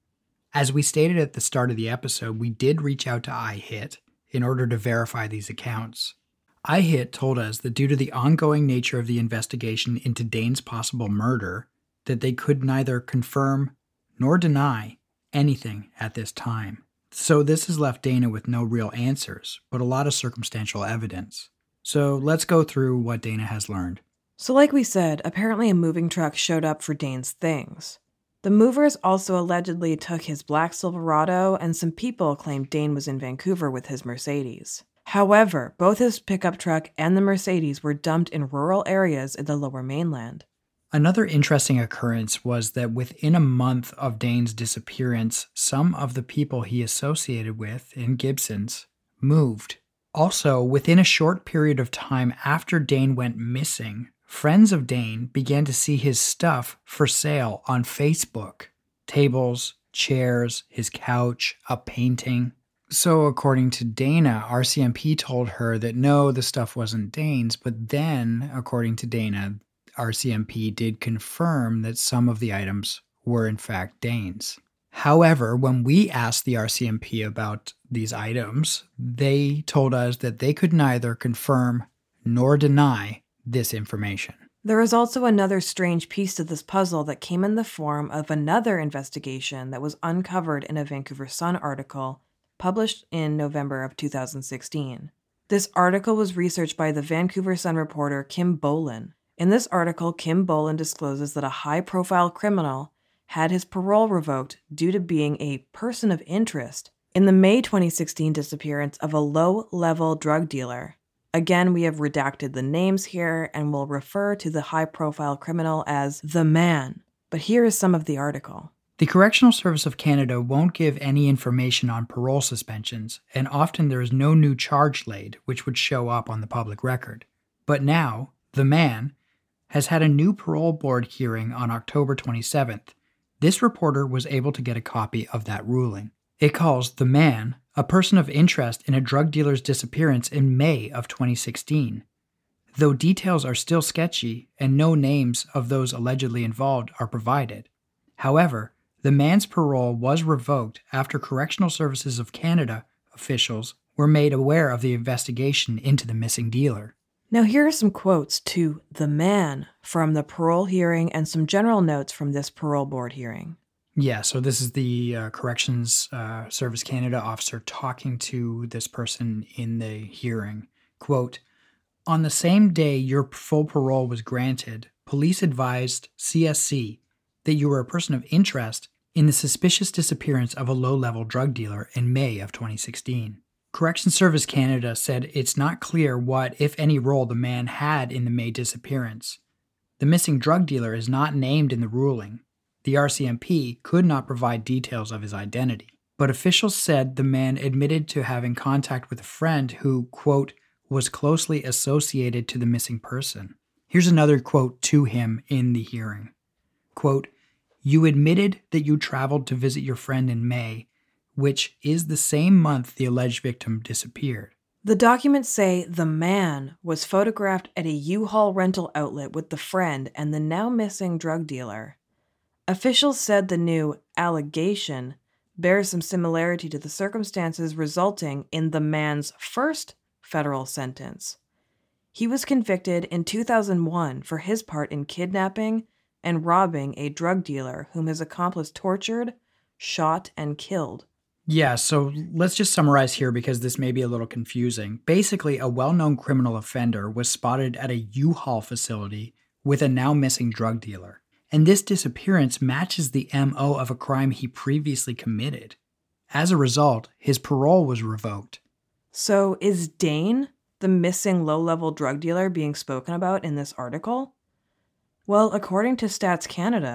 Speaker 4: As we stated at the start of the episode, we did reach out to I-Hit in order to verify these accounts. I-Hit told us that due to the ongoing nature of the investigation into Dane's possible murder, that they could neither confirm nor deny anything at this time. So this has left Dana with no real answers, but a lot of circumstantial evidence. So let's go through what Dana has learned.
Speaker 3: So like we said, apparently a moving truck showed up for Dane's things. The movers also allegedly took his black Silverado, and some people claimed Dane was in Vancouver with his Mercedes. However, both his pickup truck and the Mercedes were dumped in rural areas in the Lower Mainland.
Speaker 4: Another interesting occurrence was that within a month of Dane's disappearance, some of the people he associated with in Gibsons moved. Also, within a short period of time after Dane went missing, friends of Dane began to see his stuff for sale on Facebook. Tables, chairs, his couch, a painting. So according to Dana, R C M P told her that no, the stuff wasn't Dane's, but then, according to Dana, R C M P did confirm that some of the items were in fact Dane's. However, when we asked the R C M P about these items, they told us that they could neither confirm nor deny this information.
Speaker 3: There is also another strange piece to this puzzle that came in the form of another investigation that was uncovered in a Vancouver Sun article published in November of two thousand sixteen. This article was researched by the Vancouver Sun reporter Kim Bolin. In this article, Kim Bolin discloses that a high-profile criminal had his parole revoked due to being a person of interest in the May twenty sixteen disappearance of a low-level drug dealer. Again, we have redacted the names here and will refer to the high-profile criminal as the man. But here is some of the article.
Speaker 4: The Correctional Service of Canada won't give any information on parole suspensions, and often there is no new charge laid, which would show up on the public record. But now, the man has had a new parole board hearing on October twenty-seventh. This reporter was able to get a copy of that ruling. It calls the man a person of interest in a drug dealer's disappearance in May of twenty sixteen. Though details are still sketchy and no names of those allegedly involved are provided. However, the man's parole was revoked after Correctional Services of Canada officials were made aware of the investigation into the missing dealer.
Speaker 3: Now here are some quotes to the man from the parole hearing and some general notes from this parole board hearing.
Speaker 4: Yeah, so this is the uh, Corrections uh, Service Canada officer talking to this person in the hearing. Quote, "On the same day your full parole was granted, police advised C S C that you were a person of interest in the suspicious disappearance of a low-level drug dealer in May of twenty sixteen. Corrections Service Canada said it's not clear what, if any, role the man had in the May disappearance. The missing drug dealer is not named in the ruling. The R C M P could not provide details of his identity, but officials said the man admitted to having contact with a friend who, quote, was closely associated to the missing person." Here's another quote to him in the hearing. Quote, "You admitted that you traveled to visit your friend in May, which is the same month the alleged victim disappeared."
Speaker 3: The documents say the man was photographed at a U-Haul rental outlet with the friend and the now missing drug dealer. Officials said the new allegation bears some similarity to the circumstances resulting in the man's first federal sentence. He was convicted in two thousand one for his part in kidnapping and robbing a drug dealer whom his accomplice tortured, shot, and killed.
Speaker 4: Yeah, so let's just summarize here because this may be a little confusing. Basically, a well-known criminal offender was spotted at a U-Haul facility with a now missing drug dealer. And this disappearance matches the M O of a crime he previously committed. As a result, his parole was revoked.
Speaker 3: So is Dane the missing low-level drug dealer being spoken about in this article? Well, according to Stats Canada,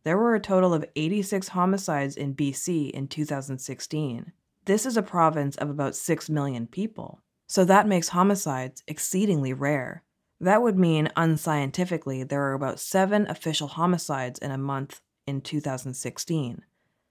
Speaker 3: There were a total of eighty-six homicides in B C in two thousand sixteen. This is a province of about six million people. So that makes homicides exceedingly rare. That would mean, unscientifically, there are about seven official homicides in a month in two thousand sixteen.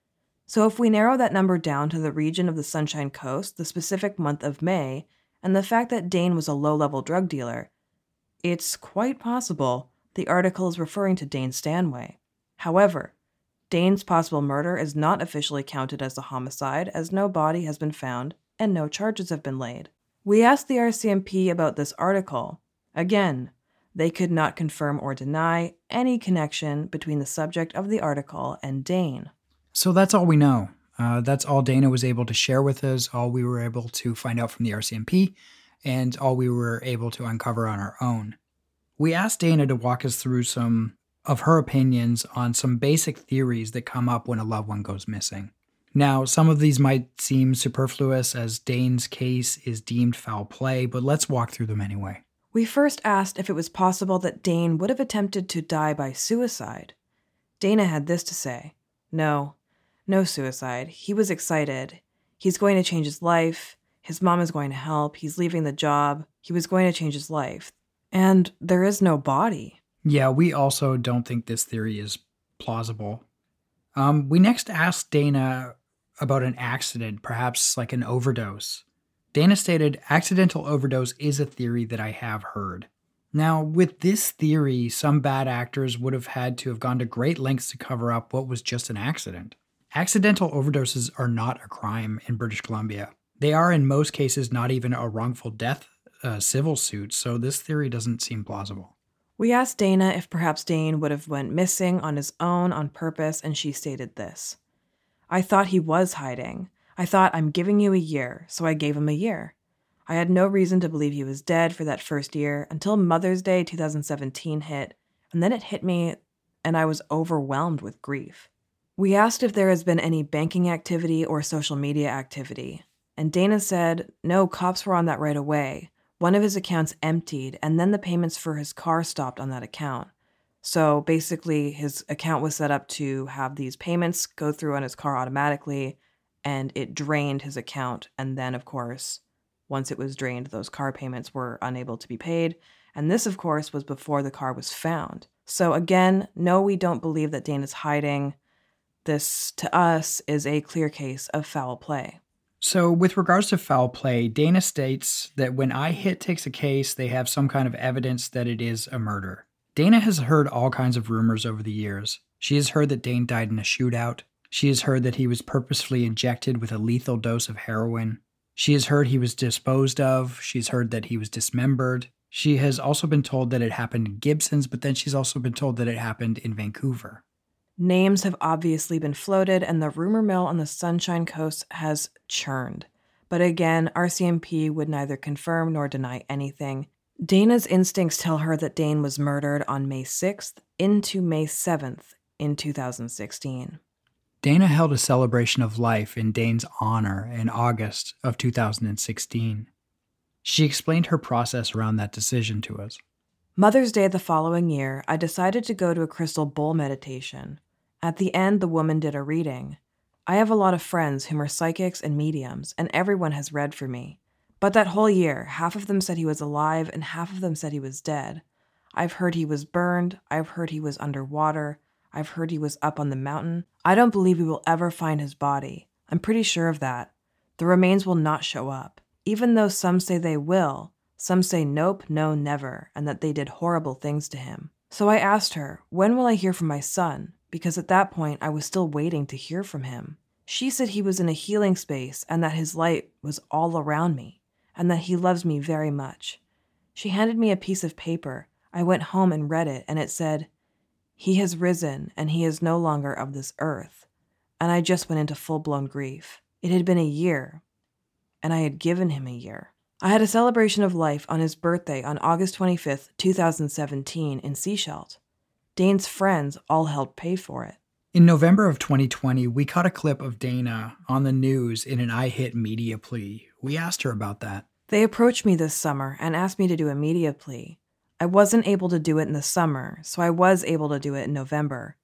Speaker 3: So if we narrow that number down to the region of the Sunshine Coast, the specific month of May, and the fact that Dane was a low-level drug dealer, it's quite possible the article is referring to Dane Stanway. However, Dane's possible murder is not officially counted as a homicide, as no body has been found and no charges have been laid. We asked the R C M P about this article. Again, they could not confirm or deny any connection between the subject of the article and Dane.
Speaker 4: So that's all we know. Uh, that's all Dana was able to share with us, all we were able to find out from the R C M P, and all we were able to uncover on our own. We asked Dana to walk us through some of her opinions on some basic theories that come up when a loved one goes missing. Now, some of these might seem superfluous as Dane's case is deemed foul play, but let's walk through them anyway.
Speaker 3: We first asked if it was possible that Dane would have attempted to die by suicide. Dana had this to say: No, no suicide. He was excited. He's going to change his life. His mom is going to help. He's leaving the job. He was going to change his life. And there is no body.
Speaker 4: Yeah, we also don't think this theory is plausible. Um, we next asked Dana about an accident, perhaps like an overdose. Dana stated, accidental overdose is a theory that I have heard. Now, with this theory, some bad actors would have had to have gone to great lengths to cover up what was just an accident. Accidental overdoses are not a crime in British Columbia. They are in most cases not even a wrongful death uh, civil suit, so this theory doesn't seem plausible.
Speaker 3: We asked Dana if perhaps Dane would have went missing on his own on purpose, and she stated this: I thought he was hiding. I thought, I'm giving you a year, so I gave him a year. I had no reason to believe he was dead for that first year until Mother's Day two thousand seventeen hit, and then it hit me, and I was overwhelmed with grief. We asked if there has been any banking activity or social media activity, and Dana said, no, cops were on that right away. One of his accounts emptied, and then the payments for his car stopped on that account. So basically, his account was set up to have these payments go through on his car automatically, and it drained his account. And then, of course, once it was drained, those car payments were unable to be paid. And this, of course, was before the car was found. So again, no, we don't believe that Dana's hiding. This, to us, is a clear case of foul play.
Speaker 4: So with regards to foul play, Dana states that when iHit takes a case, they have some kind of evidence that it is a murder. Dana has heard all kinds of rumors over the years. She has heard that Dane died in a shootout. She has heard that he was purposefully injected with a lethal dose of heroin. She has heard he was disposed of. She's heard that he was dismembered. She has also been told that it happened in Gibsons, but then she's also been told that it happened in Vancouver.
Speaker 3: Names have obviously been floated, and the rumor mill on the Sunshine Coast has churned. But again, R C M P would neither confirm nor deny anything. Dana's instincts tell her that Dane was murdered on May sixth into May seventh in two thousand sixteen.
Speaker 4: Dana held a celebration of life in Dane's honor in August of two thousand sixteen. She explained her process around that decision to us.
Speaker 3: Mother's Day the following year, I decided to go to a crystal bowl meditation. At the end, the woman did a reading. I have a lot of friends whom are psychics and mediums, and everyone has read for me. But that whole year, half of them said he was alive and half of them said he was dead. I've heard he was burned. I've heard he was underwater. I've heard he was up on the mountain. I don't believe we will ever find his body. I'm pretty sure of that. The remains will not show up. Even though some say they will, some say nope, no, never, and that they did horrible things to him. So I asked her, when will I hear from my son? Because at that point, I was still waiting to hear from him. She said he was in a healing space and that his light was all around me, and that he loves me very much. She handed me a piece of paper. I went home and read it, and it said, he has risen, and he is no longer of this earth. And I just went into full-blown grief. It had been a year, and I had given him a year. I had a celebration of life on his birthday on August twenty-fifth, two thousand seventeen in Sechelt. Dane's friends all helped pay for it.
Speaker 4: In November of twenty twenty, we caught a clip of Dana on the news in an iHit media plea. We asked her about that.
Speaker 3: They approached me this summer and asked me to do a media plea. I wasn't able to do it in the summer, so I was able to do it in November.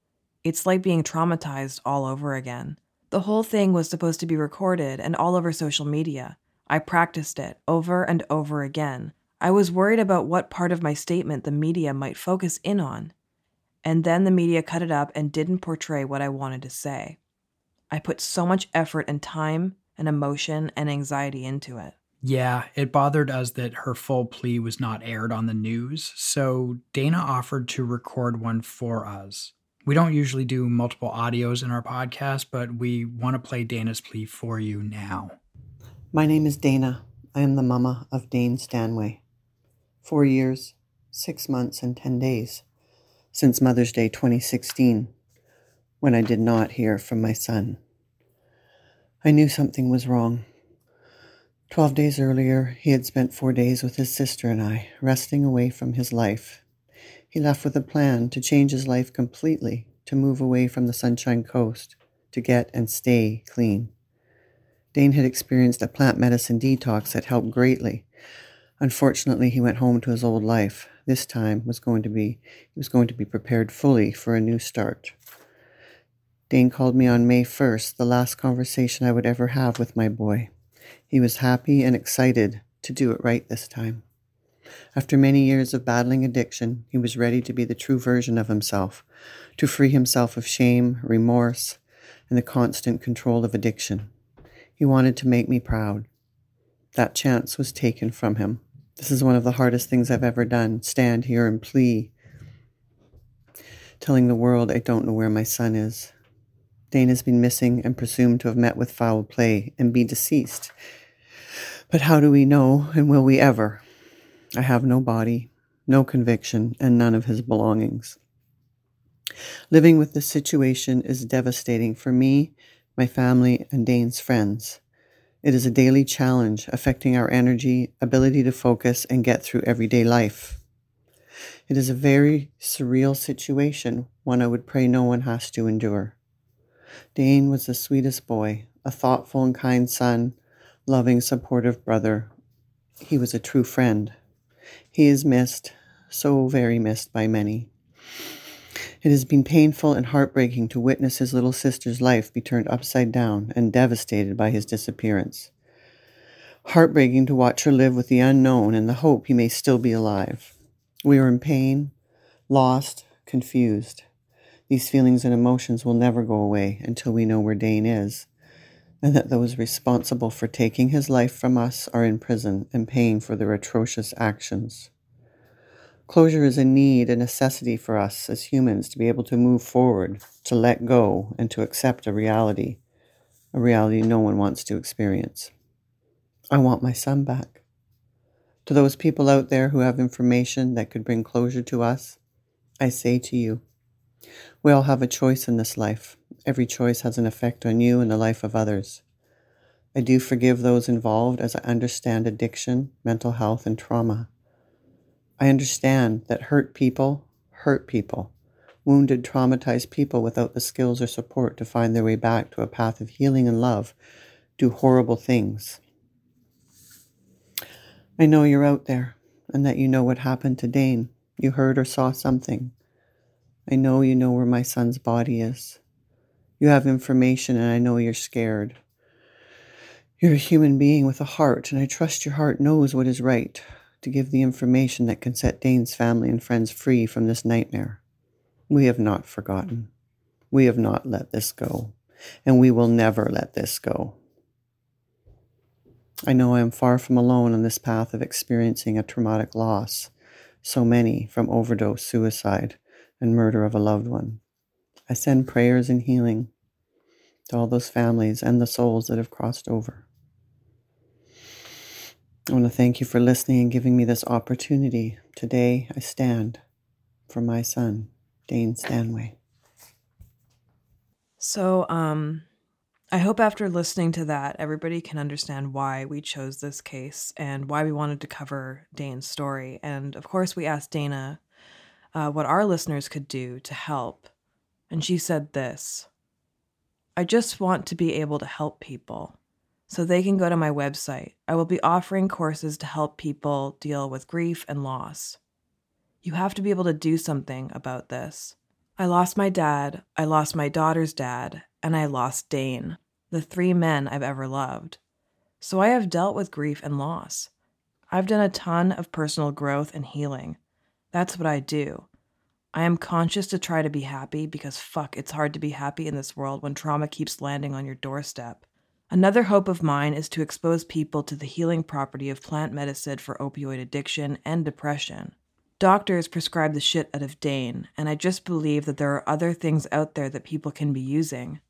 Speaker 3: It's like being traumatized all over again. The whole thing was supposed to be recorded and all over social media. I practiced it over and over again. I was worried about what part of my statement the media might focus in on. And then the media cut it up and didn't portray what I wanted to say. I put so much effort and time and emotion and anxiety into it.
Speaker 4: Yeah, it bothered us that her full plea was not aired on the news, so Dana offered to record one for us. We don't usually do multiple audios in our podcast, but we want to play Dana's plea for you now.
Speaker 9: My name is Dana. I am the mama of Dane Stanway. Four years, six months, and ten days since Mother's Day twenty sixteen, when I did not hear from my son. I knew something was wrong. Twelve days earlier, he had spent four days with his sister and I, resting away from his life. He left with a plan to change his life completely, to move away from the Sunshine Coast, to get and stay clean. Dane had experienced a plant medicine detox that helped greatly. Unfortunately, he went home to his old life. This time was going to be he was going to be prepared fully for a new start. Dane called me on May first, the last conversation I would ever have with my boy. He was happy and excited to do it right this time. After many years of battling addiction, he was ready to be the true version of himself, to free himself of shame, remorse, and the constant control of addiction. He wanted to make me proud. That chance was taken from him. This is one of the hardest things I've ever done, stand here and plea, telling the world I don't know where my son is. Dane has been missing and presumed to have met with foul play and be deceased. But how do we know, and will we ever? I have no body, no conviction, and none of his belongings. Living with this situation is devastating for me, my family, and Dane's friends. It is a daily challenge affecting our energy, ability to focus, and get through everyday life. It is a very surreal situation, one I would pray no one has to endure. Dane was the sweetest boy, a thoughtful and kind son, loving, supportive brother. He was a true friend. He is missed, so very missed by many. It has been painful and heartbreaking to witness his little sister's life be turned upside down and devastated by his disappearance. Heartbreaking to watch her live with the unknown and the hope he may still be alive. We are in pain, lost, confused. These feelings and emotions will never go away until we know where Dane is, and that those responsible for taking his life from us are in prison and paying for their atrocious actions. Closure is a need, a necessity for us as humans to be able to move forward, to let go, and to accept a reality, a reality no one wants to experience. I want my son back. To those people out there who have information that could bring closure to us, I say to you, we all have a choice in this life. Every choice has an effect on you and the life of others. I do forgive those involved as I understand addiction, mental health, and trauma. I understand that hurt people hurt people. Wounded, traumatized people without the skills or support to find their way back to a path of healing and love do horrible things. I know you're out there and that you know what happened to Dane. You heard or saw something. I know you know where my son's body is. You have information and I know you're scared. You're a human being with a heart, and I trust your heart knows what is right to give the information that can set Dane's family and friends free from this nightmare. We have not forgotten. We have not let this go, and we will never let this go. I know I am far from alone on this path of experiencing a traumatic loss, so many from overdose, suicide, and murder of a loved one. I send prayers and healing to all those families and the souls that have crossed over. I want to thank you for listening and giving me this opportunity. Today I stand for my son, Dane Stanway.
Speaker 3: So, um, I hope after listening to that, everybody can understand why we chose this case and why we wanted to cover Dane's story. And of course, we asked Dana uh, what our listeners could do to help. And she said this: I just want to be able to help people. So they can go to my website. I will be offering courses to help people deal with grief and loss. You have to be able to do something about this. I lost my dad, I lost my daughter's dad, and I lost Dane, the three men I've ever loved. So I have dealt with grief and loss. I've done a ton of personal growth and healing. That's what I do. I am conscious to try to be happy because fuck, it's hard to be happy in this world when trauma keeps landing on your doorstep. Another hope of mine is to expose people to the healing property of plant medicine for opioid addiction and depression. Doctors prescribe the shit out of Dane, and I just believe that there are other things out there that people can be using.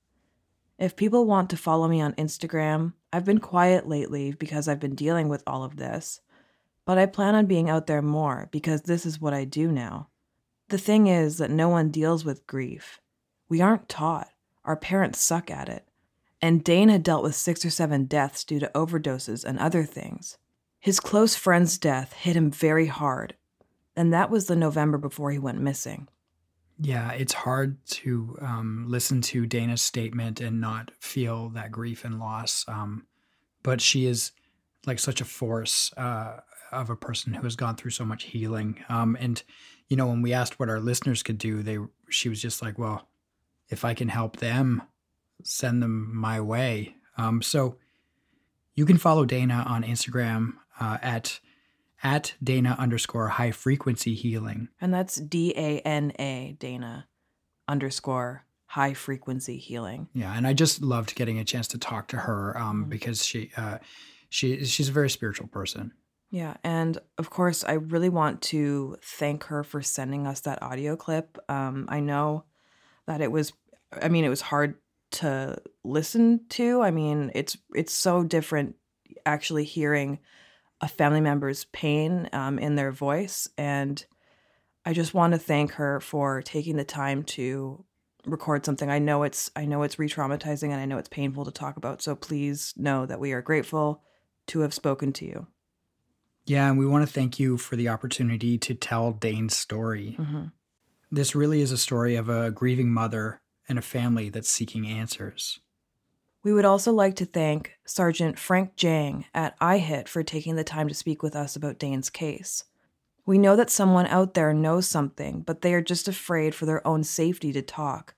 Speaker 3: If people want to follow me on Instagram, I've been quiet lately because I've been dealing with all of this, but I plan on being out there more because this is what I do now. The thing is that no one deals with grief. We aren't taught. Our parents suck at it. And Dane had dealt with six or seven deaths due to overdoses and other things. His close friend's death hit him very hard, and that was the November before he went missing.
Speaker 4: Yeah, it's hard to um, listen to Dana's statement and not feel that grief and loss. Um, but she is like such a force uh, of a person who has gone through so much healing. Um, and, you know, when we asked what our listeners could do, they she was just like, well, if I can help them, send them my way. Um, so you can follow Dana on Instagram uh, at at Dana underscore high frequency healing.
Speaker 3: And that's D A N A, Dana underscore high frequency healing.
Speaker 4: Yeah. And I just loved getting a chance to talk to her um, mm-hmm. because she, uh, she, she's a very spiritual person.
Speaker 3: Yeah. And of course, I really want to thank her for sending us that audio clip. Um, I know that it was, I mean, it was hard to listen to. I mean, it's, it's so different actually hearing a family member's pain um, in their voice. And I just want to thank her for taking the time to record something. I know it's, I know it's re-traumatizing and I know it's painful to talk about. So please know that we are grateful to have spoken to you.
Speaker 4: Yeah. And we want to thank you for the opportunity to tell Dane's story. Mm-hmm. This really is a story of a grieving mother and a family that's seeking answers.
Speaker 3: We would also like to thank Sergeant Frank Jang at I H I T for taking the time to speak with us about Dane's case. We know that someone out there knows something, but they are just afraid for their own safety to talk.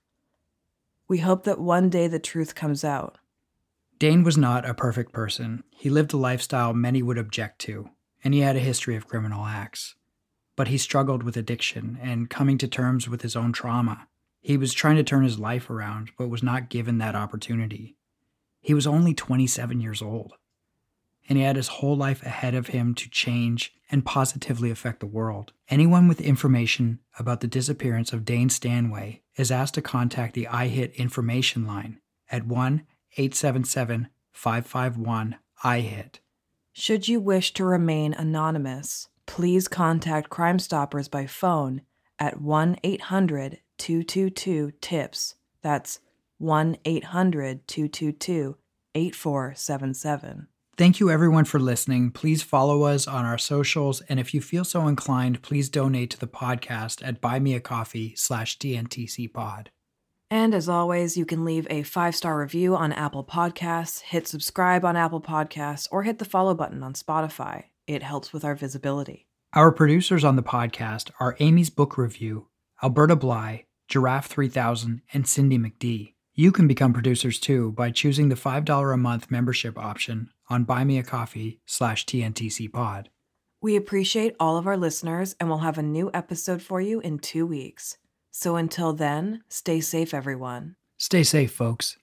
Speaker 3: We hope that one day the truth comes out.
Speaker 4: Dane was not a perfect person. He lived a lifestyle many would object to, and he had a history of criminal acts. But he struggled with addiction and coming to terms with his own trauma. He was trying to turn his life around, but was not given that opportunity. He was only twenty-seven years old, and he had his whole life ahead of him to change and positively affect the world. Anyone with information about the disappearance of Dane Stanway is asked to contact the I H I T information line at one eight seven seven, five five one, I H I T.
Speaker 3: Should you wish to remain anonymous, please contact Crime Stoppers by phone at one eight hundred, two two two, TIPS. That's one eight hundred, two two two, eight four seven seven.
Speaker 4: Thank you everyone for listening. Please follow us on our socials, and if you feel so inclined, please donate to the podcast at buymeacoffee slash TNTCpod.
Speaker 3: And as always, you can leave a five-star review on Apple Podcasts, hit subscribe on Apple Podcasts, or hit the follow button on Spotify. It helps with our visibility.
Speaker 4: Our producers on the podcast are Amy's Book Review, Alberta Bly, Giraffe three thousand, and Cindy McD. You can become producers too by choosing the five dollars a month membership option on buymeacoffee slash TNTCpod.
Speaker 3: We appreciate all of our listeners, and we'll have a new episode for you in two weeks. So until then, stay safe, everyone.
Speaker 4: Stay safe, folks.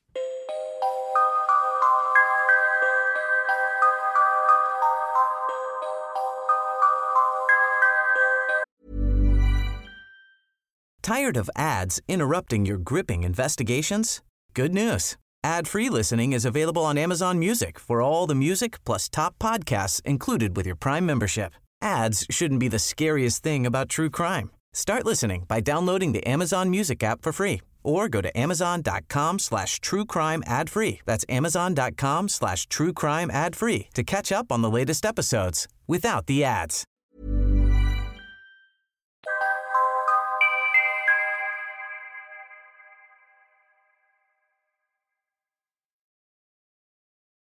Speaker 1: Tired of ads interrupting your gripping investigations? Good news. Ad-free listening is available on Amazon Music for all the music plus top podcasts included with your Prime membership. Ads shouldn't be the scariest thing about true crime. Start listening by downloading the Amazon Music app for free or go to amazon.com slash true crime ad free. That's amazon.com slash true crime ad free to catch up on the latest episodes without the ads.